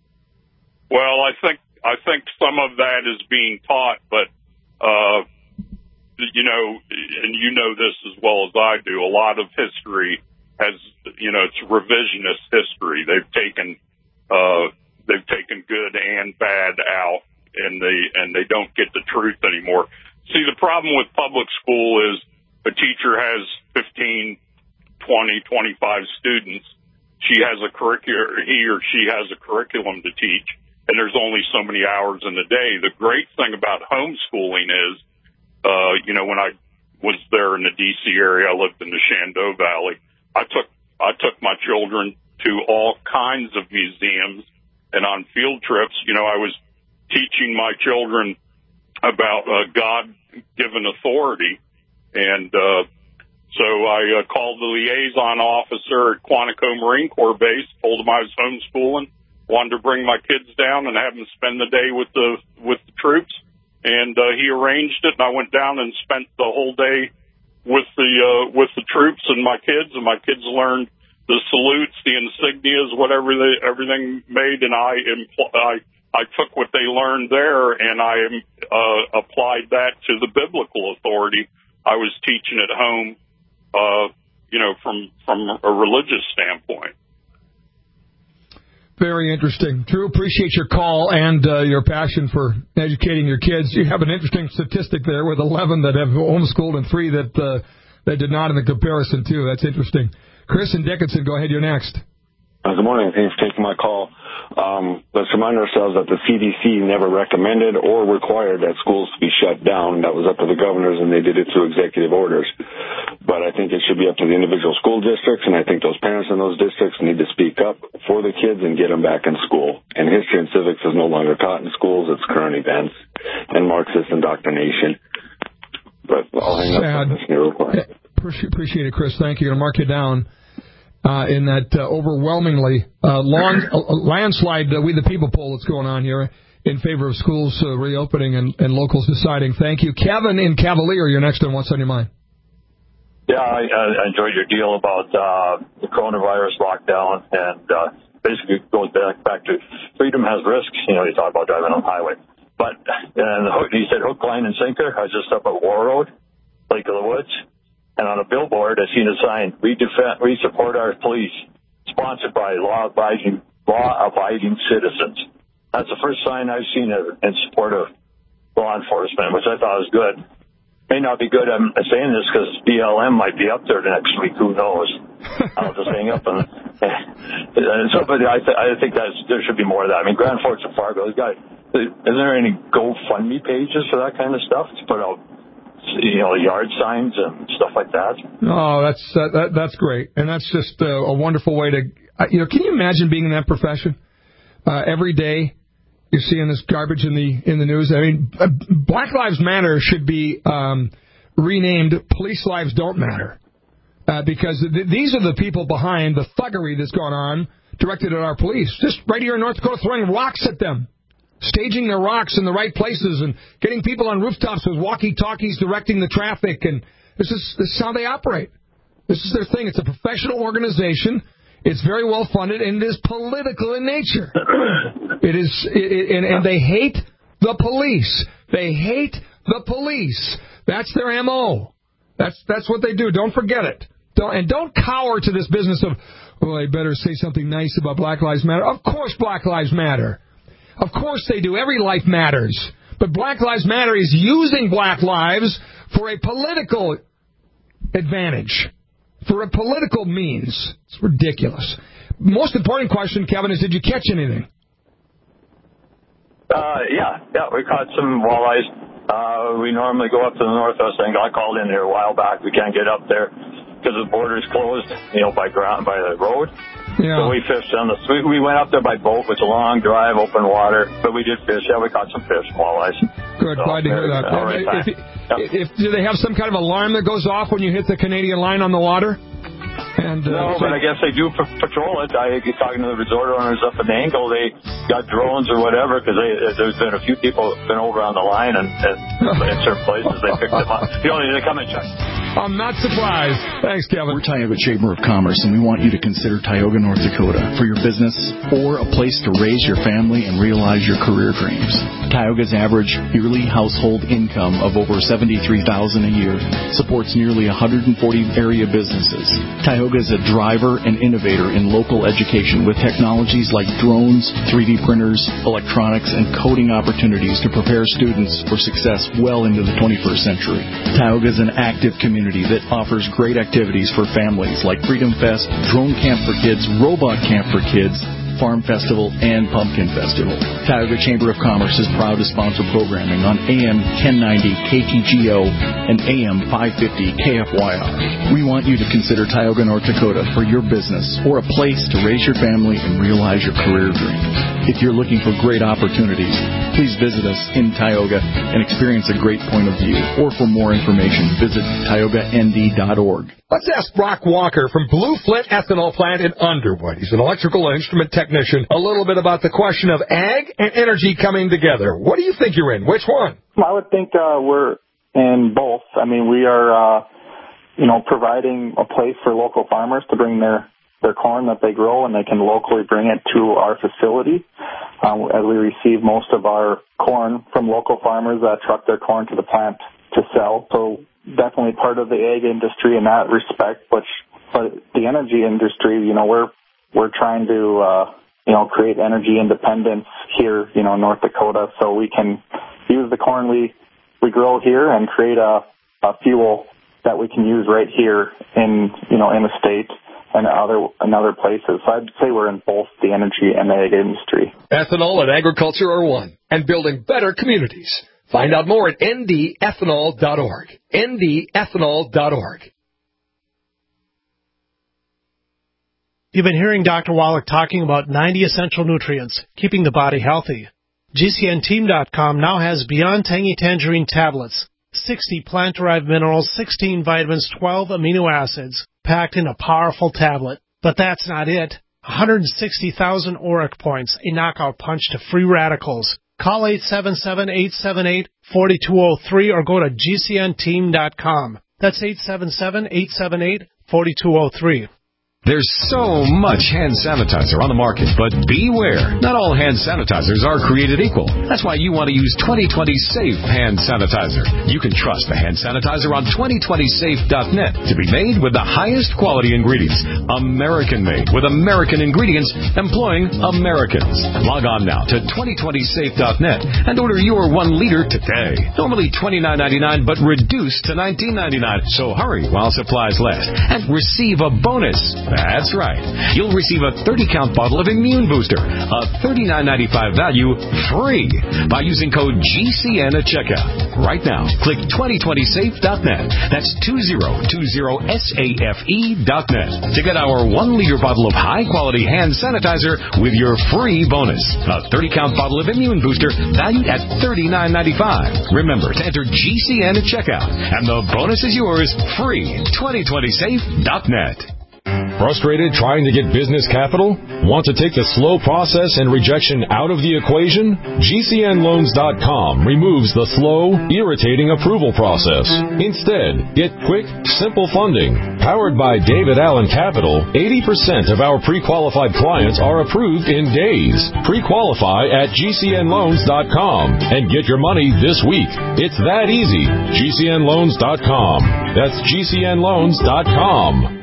Well, I think I think some of that is being taught, but uh, you know, and you know this as well as I do. A lot of history has, you know, it's revisionist history. They've taken uh, they've taken good and bad out, and they and they don't get the truth anymore. See, the problem with public school is a teacher has fifteen, twenty, twenty-five students, she has a curriculum, he or she has a curriculum to teach, and there's only so many hours in the day. The great thing about homeschooling is, uh, you know, when I was there in the D C area, I lived in the Shenandoah Valley, I took, I took my children to all kinds of museums and on field trips. You know, I was teaching my children about uh, God-given authority, and uh, so I uh, called the liaison officer at Quantico Marine Corps Base, told him I was homeschooling, wanted to bring my kids down and have them spend the day with the with the troops, and uh, he arranged it, and I went down and spent the whole day with the uh, with the troops and my kids, and my kids learned the salutes, the insignias, whatever they, everything made, and I impl- I I took what they learned there and I uh, applied that to the biblical authority I was teaching at home, uh, you know, from from a religious standpoint. Very interesting. Drew, appreciate your call and uh, your passion for educating your kids. You have an interesting statistic there with eleven that have homeschooled and three that uh, that did not in the comparison, too. That's interesting. Chris and Dickinson, go ahead. You're next. Uh, good morning. Thanks for taking my call. Um, let's remind ourselves that the C D C never recommended or required that schools to be shut down. That was up to the governors, and they did it through executive orders. But I think it should be up to the individual school districts, and I think those parents in those districts need to speak up for the kids and get them back in school. And history and civics is no longer taught in schools. It's current events and Marxist indoctrination. But I'll hang up on this here real quick. Appreciate it, Chris. Thank you. I'm going to mark you down. Uh, in that uh, overwhelmingly uh, long, uh, landslide uh, We the People poll that's going on here in favor of schools uh, reopening and, and locals deciding. Thank you. Kevin in Cavalier, you're next on What's on Your Mind. Yeah, I, I enjoyed your deal about uh, the coronavirus lockdown, and uh, basically goes back, back to freedom has risks. You know, you talk about driving on the highway. But and the hook, he said hook, line, and sinker. I was just up at War Road, Lake of the Woods. And on a billboard, I seen a sign, we defend, we support our police, sponsored by law-abiding, law-abiding citizens. That's the first sign I've seen in support of law enforcement, which I thought was good. May not be good, I'm saying this because B L M might be up there next week, who knows. I'll just hang up. And, and so, but I, th- I think that's, there should be more of that. I mean, Grand Forks and Fargo, got, isn't there any GoFundMe pages for that kind of stuff to put out? You know, yard signs and stuff like that. Oh, that's uh, that, that's great, and that's just uh, a wonderful way to. Uh, you know, can you imagine being in that profession? Uh, every day you're seeing this garbage in the in the news. I mean, uh, Black Lives Matter should be um, renamed Police Lives Don't Matter, uh, because th- these are the people behind the thuggery that's gone on directed at our police. Just right here in North Dakota, throwing rocks at them. Staging their rocks in the right places and getting people on rooftops with walkie-talkies directing the traffic. And this is, this is how they operate. This is their thing. It's a professional organization. It's very well funded, and it is political in nature. It is, it, it, and, and they hate the police. They hate the police. That's their M O. That's that's what they do. Don't forget it. Don't, and don't cower to this business of, well, I better say something nice about Black Lives Matter. Of course Black Lives Matter. Of course they do. Every life matters. But Black Lives Matter is using black lives for a political advantage, for a political means. It's ridiculous. Most important question, Kevin, is did you catch anything? Uh, yeah, yeah, we caught some walleyes. Uh, we normally go up to the northwest angle. I called in here a while back. We can't get up there because the border's closed, you know, by ground, by the road. Yeah. So we fished on the. We, we went up there by boat. It's a long drive, open water, but we did fish. Yeah, we caught some fish, walleyes. Good, so, glad to hear that. Uh, if, if, if, do they have some kind of alarm that goes off when you hit the Canadian line on the water? And, uh, no, so but I guess they do p- patrol it. I get talking to the resort owners up in Angle. They got drones or whatever because there's been a few people been over on the line and, and in certain places they picked them up. You know, they come and check. I'm not surprised. Thanks, Kevin. We're Tioga Chamber of Commerce, and we want you to consider Tioga, North Dakota for your business or a place to raise your family and realize your career dreams. Tioga's average yearly household income of over seventy-three thousand dollars a year supports nearly one hundred forty area businesses. Tioga Tioga is a driver and innovator in local education with technologies like drones, three D printers, electronics, and coding opportunities to prepare students for success well into the twenty-first century. Tioga is an active community that offers great activities for families like Freedom Fest, Drone Camp for Kids, Robot Camp for Kids, Farm Festival, and Pumpkin Festival. Tioga Chamber of Commerce is proud to sponsor programming on A M ten ninety K T G O and A M five fifty K F Y R. We want you to consider Tioga, North Dakota for your business or a place to raise your family and realize your career dreams. If you're looking for great opportunities, please visit us in Tioga and experience a great point of view. Or for more information, visit tioga n d dot org. Let's ask Brock Walker from Blue Flint Ethanol Plant in Underwood. He's an electrical and instrument technician. A little bit about the question of ag and energy coming together. What do you think you're in? Which one? I would think uh, we're in both. I mean, we are, uh, you know, providing a place for local farmers to bring their, their corn that they grow, and they can locally bring it to our facility. Um, as we receive most of our corn from local farmers that truck their corn to the plant to sell. So definitely part of the ag industry in that respect, but but the energy industry, you know, we're we're trying to uh, you know create energy independence here, you know, in North Dakota, so we can use the corn we we grow here and create a, a fuel that we can use right here in you know in the state and other in other places. So I'd say we're in both the energy and the ag industry. Ethanol and agriculture are one, and building better communities. Find out more at n d ethanol dot org. n d ethanol dot org. You've been hearing Doctor Wallach talking about ninety essential nutrients, keeping the body healthy. G C N team dot com now has Beyond Tangy Tangerine tablets, sixty plant-derived minerals, sixteen vitamins, twelve amino acids, packed in a powerful tablet. But that's not it. one hundred sixty thousand ORAC points, a knockout punch to free radicals. Call eight seven seven, eight seven eight, four two zero three or go to G C N team dot com. That's eight seven seven, eight seven eight, four two zero three. There's so much hand sanitizer on the market, but beware. Not all hand sanitizers are created equal. That's why you want to use twenty twenty Safe Hand Sanitizer. You can trust the hand sanitizer on twenty twenty safe dot net to be made with the highest quality ingredients. American-made with American ingredients employing Americans. Log on now to twenty twenty safe dot net and order your one liter today. Normally twenty-nine ninety-nine, but reduced to nineteen ninety-nine. So hurry while supplies last and receive a bonus. That's right. You'll receive a thirty count bottle of Immune Booster, a thirty-nine ninety-five value, free by using code G C N at checkout. Right now, click twenty twenty safe dot net. That's two thousand twenty safe dot net to get our one liter bottle of high-quality hand sanitizer with your free bonus. A thirty count bottle of Immune Booster valued at thirty-nine ninety-five. Remember to enter G C N at checkout, and the bonus is yours free. twenty twenty safe dot net. Frustrated trying to get business capital? Want to take the slow process and rejection out of the equation? G C N loans dot com removes the slow, irritating approval process. Instead, get quick, simple funding. Powered by David Allen Capital, eighty percent of our pre-qualified clients are approved in days. Pre-qualify at G C N loans dot com and get your money this week. It's that easy. G C N loans dot com. That's G C N loans dot com.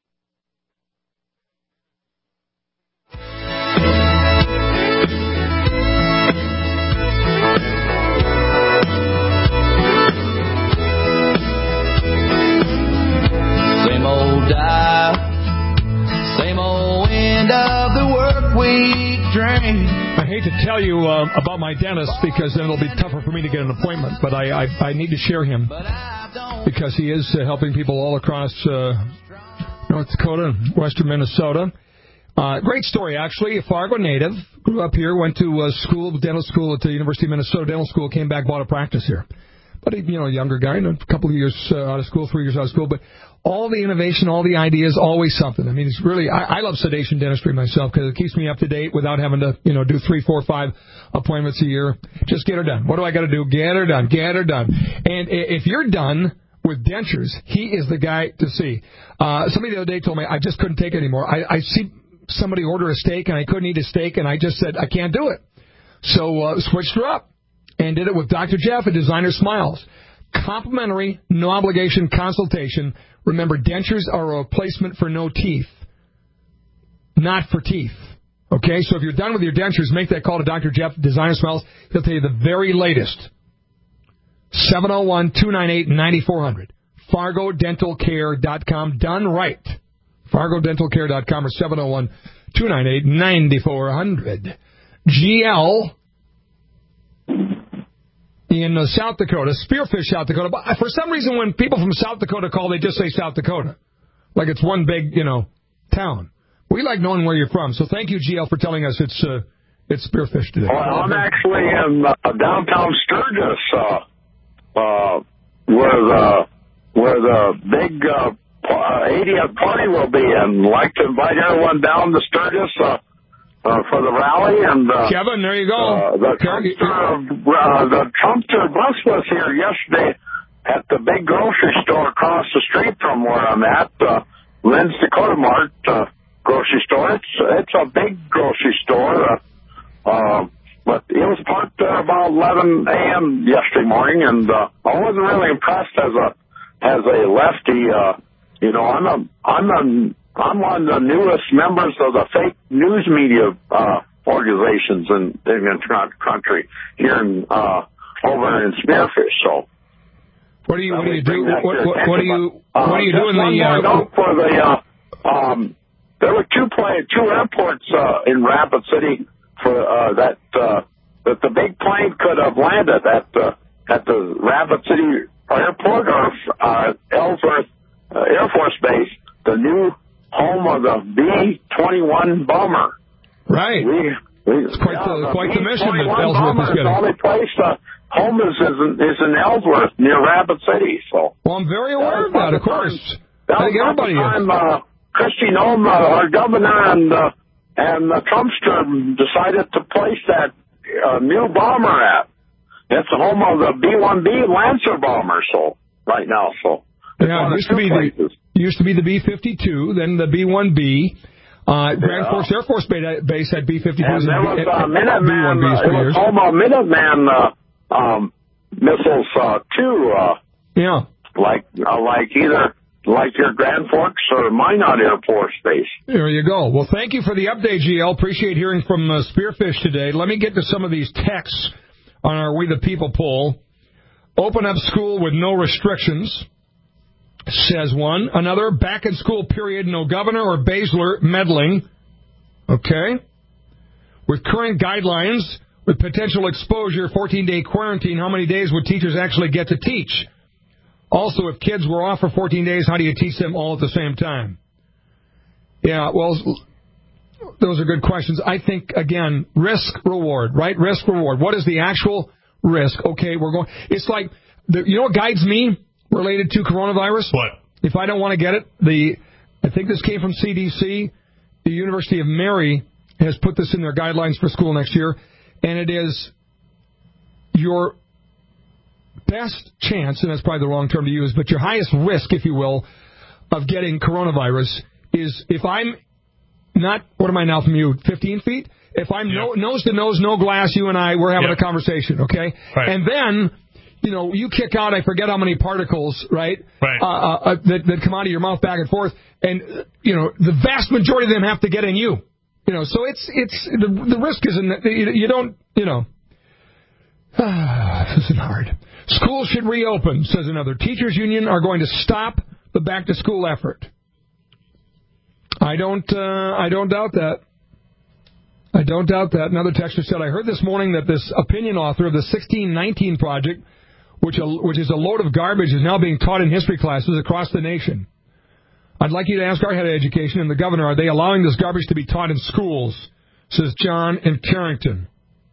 Same old end of the work week drain. I hate to tell you uh, about my dentist because then it'll be tougher for me to get an appointment, but I, I, I need to share him because he is uh, helping people all across uh, North Dakota and western Minnesota. Uh, great story, actually. A Fargo native, grew up here, went to uh, school, dental school at the University of Minnesota Dental School, came back, bought a practice here. But, he, you know, a younger guy, a couple of years uh, out of school, three years out of school. But all the innovation, all the ideas, always something. I mean, it's really, I, I love sedation dentistry myself because it keeps me up to date without having to, you know, do three, four, five appointments a year. Just get her done. What do I got to do? Get her done. Get her done. And if you're done with dentures, he is the guy to see. Uh, somebody the other day told me I just couldn't take it anymore. I, I see somebody order a steak and I couldn't eat a steak and I just said, I can't do it. So uh, switched her up and did it with Doctor Jeff at Designer Smiles. Complimentary, no-obligation consultation. Remember, dentures are a replacement for no teeth, not for teeth. Okay, so if you're done with your dentures, make that call to Doctor Jeff, Designer Smiles. He'll tell you the very latest. seven oh one, two nine eight, nine four hundred. Fargo Dental Care dot com. Done right. Fargo Dental Care dot com or seven oh one, two nine eight, nine four hundred. G L in uh, South Dakota, Spearfish, South Dakota. But for some reason, when people from South Dakota call, they just say South Dakota. Like it's one big, you know, town. We like knowing where you're from. So thank you, G L, for telling us it's uh, it's Spearfish today. Well, I'm actually in uh, downtown Sturgis, uh, uh, where the where the big uh, eightieth party will be, and like to invite everyone down to Sturgis uh, uh, for the rally. And uh, Kevin, there you go. Uh, the Trumpster, uh, the Trumpster bus was here yesterday at the big grocery store across the street from where I'm at, uh, Lynn's Dakota Mart uh, grocery store. It's it's a big grocery store, uh, uh, but it was parked there about eleven a.m. yesterday morning, and uh, I wasn't really impressed as a as a lefty. Uh, you know, I'm a I'm a I'm one of the newest members of the fake news media uh, organizations in in the country here in uh, over in Spearfish. So. What do you what do you do? What, what, what do you uh, what do you do in the uh, uh, for the uh, um? There were two plane, two airports uh, in Rapid City for uh, that uh, that the big plane could have landed at the at the Rapid City Airport or uh, Ellsworth uh, Air Force Base, the new home of the B twenty-one bomber. Right. We, we, it's quite yeah, the, the quite the mission that B twenty-one Ellsworth is getting. The only place uh, home is, is, in, is in Ellsworth near Rapid City. So. Well, I'm very aware of that. Of course. That I think was everybody the time, is. Uh, Kristi Noem, uh, our governor, and uh, and uh, Trumpster decided to place that uh, new bomber at. It's the home of the B one B Lancer bomber. So right now, so yeah, it used to be the used to be the B fifty-two, then the B one B. Uh, Grand yeah. Forks Air Force Base had B fifty-twos and there was and uh, Minuteman. B one Bs Uh, for it was years. home of Minuteman uh, um, missiles uh, too. Uh, yeah, like uh, like either. Like your Grand Forks or Minot Air Force Base. There you go. Well, thank you for the update, G L. Appreciate hearing from uh, Spearfish today. Let me get to some of these texts on our We the People poll. Open up school with no restrictions, says one. Another, back in school period, no governor or Baszler meddling. Okay. With current guidelines, with potential exposure, fourteen-day quarantine, how many days would teachers actually get to teach? Also, if kids were off for fourteen days, how do you teach them all at the same time? Yeah, well, those are good questions. I think, again, risk-reward, right? Risk-reward. What is the actual risk? Okay, we're going... It's like, the, you know what guides me related to coronavirus? What? If I don't want to get it, the I think this came from C D C. The University of Mary has put this in their guidelines for school next year, and it is your... best chance, and that's probably the wrong term to use, but your highest risk, if you will, of getting coronavirus is if I'm not, what am I now from you, fifteen feet? If I'm yeah. no, nose to nose, no glass, you and I, we're having yeah. a conversation, okay? Right. And then, you know, you kick out, I forget how many particles, right, right. Uh, uh, that, that come out of your mouth back and forth, and, uh, you know, the vast majority of them have to get in you. You know, so it's, it's, the, the risk isn't, you, you don't, you know, this isn't hard. Schools should reopen, says another. Teachers union are going to stop the back-to-school effort. I don't uh, I don't doubt that. I don't doubt that. Another texter said, I heard this morning that this opinion author of the sixteen nineteen Project, which, which is a load of garbage, is now being taught in history classes across the nation. I'd like you to ask our head of education and the governor, are they allowing this garbage to be taught in schools? Says John in Carrington.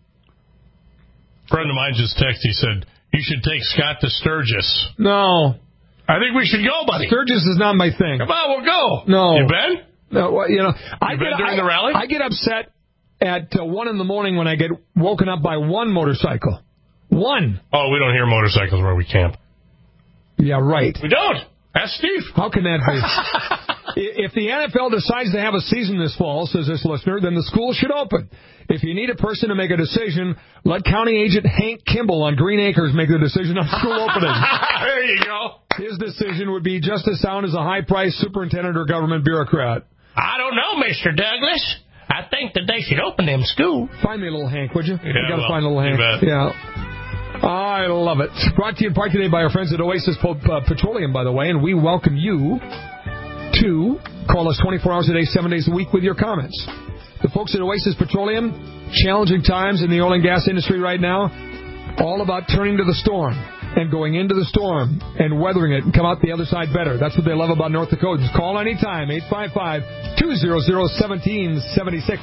A friend of mine just texted, he said, you should take Scott to Sturgis. No. I think we should go, buddy. Sturgis is not my thing. Come on, we'll go. No. You been? No, well, you know, you I been get, during I, the rally? I get upset at uh, one in the morning when I get woken up by one motorcycle. One. Oh, we don't hear motorcycles where we camp. Yeah, right. We don't. Ask Steve. How can that be? If the N F L decides to have a season this fall, says this listener, then the school should open. If you need a person to make a decision, let County Agent Hank Kimball on Green Acres make the decision on school opening. There you go. His decision would be just as sound as a high-priced superintendent or government bureaucrat. I don't know, Mister Douglas. I think that they should open them schools. Find me a little Hank, would you? Yeah, you got to well, find a little Hank. Yeah. I love it. Brought to you in part today by our friends at Oasis Petroleum, by the way, and we welcome you to call us twenty-four hours a day, seven days a week with your comments. The folks at Oasis Petroleum, challenging times in the oil and gas industry right now, all about turning to the storm and going into the storm and weathering it and come out the other side better. That's what they love about North Dakotans. Call anytime, eight five five, two hundred, one seven seven six.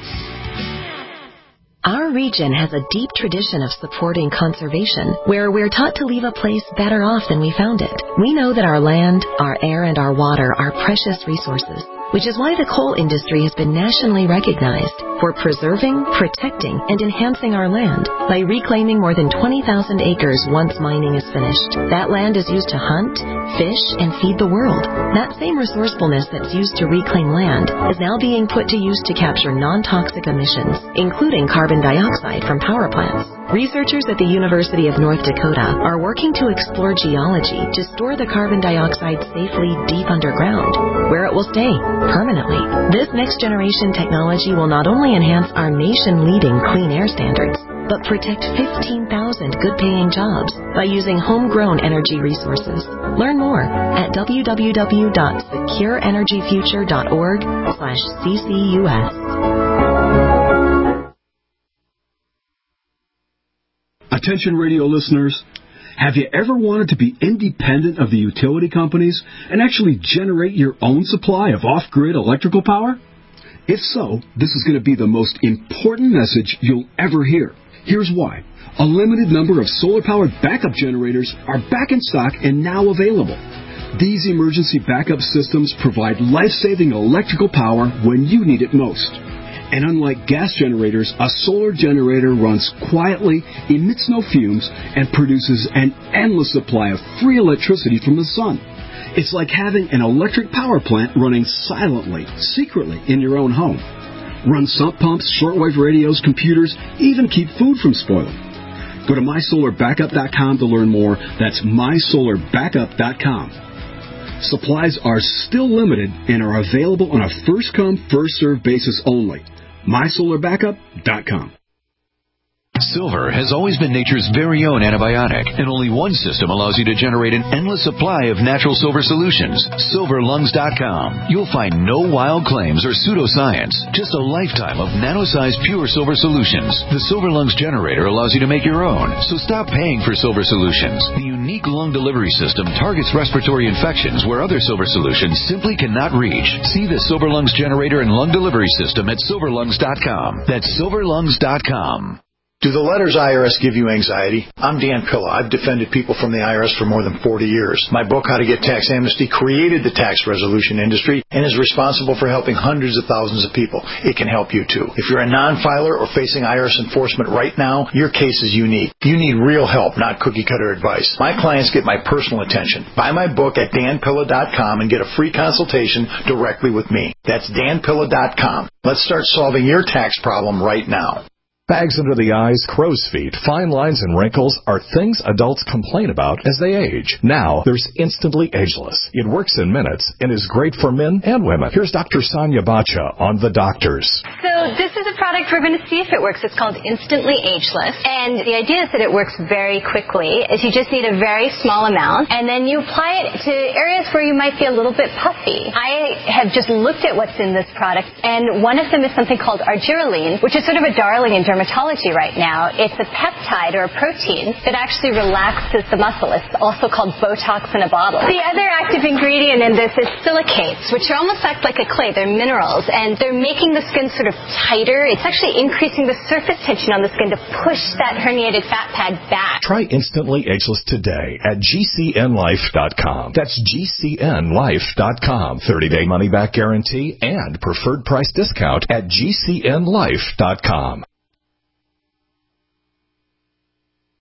Our region has a deep tradition of supporting conservation, where we're taught to leave a place better off than we found it. We know that our land, our air, and our water are precious resources, which is why the coal industry has been nationally recognized for preserving, protecting, and enhancing our land by reclaiming more than twenty thousand acres once mining is finished. That land is used to hunt, fish, and feed the world. That same resourcefulness that's used to reclaim land is now being put to use to capture non-toxic emissions, including carbon dioxide from power plants. Researchers at the University of North Dakota are working to explore geology to store the carbon dioxide safely deep underground, where it will stay permanently. This next-generation technology will not only enhance our nation-leading clean air standards, but protect fifteen thousand good-paying jobs by using homegrown energy resources. Learn more at w w w dot secure energy future dot org slash C C U S. Attention radio listeners, have you ever wanted to be independent of the utility companies and actually generate your own supply of off-grid electrical power? If so, this is going to be the most important message you'll ever hear. Here's why. A limited number of solar-powered backup generators are back in stock and now available. These emergency backup systems provide life-saving electrical power when you need it most. And unlike gas generators, a solar generator runs quietly, emits no fumes, and produces an endless supply of free electricity from the sun. It's like having an electric power plant running silently, secretly in your own home. Run sump pumps, shortwave radios, computers, even keep food from spoiling. Go to my solar backup dot com to learn more. That's my solar backup dot com. Supplies are still limited and are available on a first-come, first-served basis only. my solar backup dot com. Silver has always been nature's very own antibiotic, and only one system allows you to generate an endless supply of natural silver solutions. silver lungs dot com. You'll find no wild claims or pseudoscience, just a lifetime of nano-sized pure silver solutions. The Silver Lungs generator allows you to make your own, so stop paying for silver solutions. The unique lung delivery system targets respiratory infections where other silver solutions simply cannot reach. See the Silver Lungs generator and lung delivery system at silver lungs dot com. That's silver lungs dot com. Do the letters I R S give you anxiety? I'm Dan Pilla. I've defended people from the I R S for more than forty years. My book, How to Get Tax Amnesty, created the tax resolution industry and is responsible for helping hundreds of thousands of people. It can help you, too. If you're a non-filer or facing I R S enforcement right now, your case is unique. You need real help, not cookie-cutter advice. My clients get my personal attention. Buy my book at dan pilla dot com and get a free consultation directly with me. That's dan pilla dot com. Let's start solving your tax problem right now. Bags under the eyes, crow's feet, fine lines, and wrinkles are things adults complain about as they age. Now, there's Instantly Ageless. It works in minutes and is great for men and women. Here's Doctor Sonia Bacha on The Doctors. So this is a product we're going to see if it works. It's called Instantly Ageless. And the idea is that it works very quickly, is you just need a very small amount, and then you apply it to areas where you might be a little bit puffy. I have just looked at what's in this product, and one of them is something called argireline, which is sort of a darling in dermatology right now. It's a peptide or a protein that actually relaxes the muscle. It's also called Botox in a bottle. The other active ingredient in this is silicates, which are almost act like a clay. They're minerals, and they're making the skin sort of tighter. It's actually increasing the surface tension on the skin to push that herniated fat pad back. Try Instantly Ageless today at G C N life dot com. That's G C N life dot com. thirty-day money-back guarantee and preferred price discount at G C N life dot com.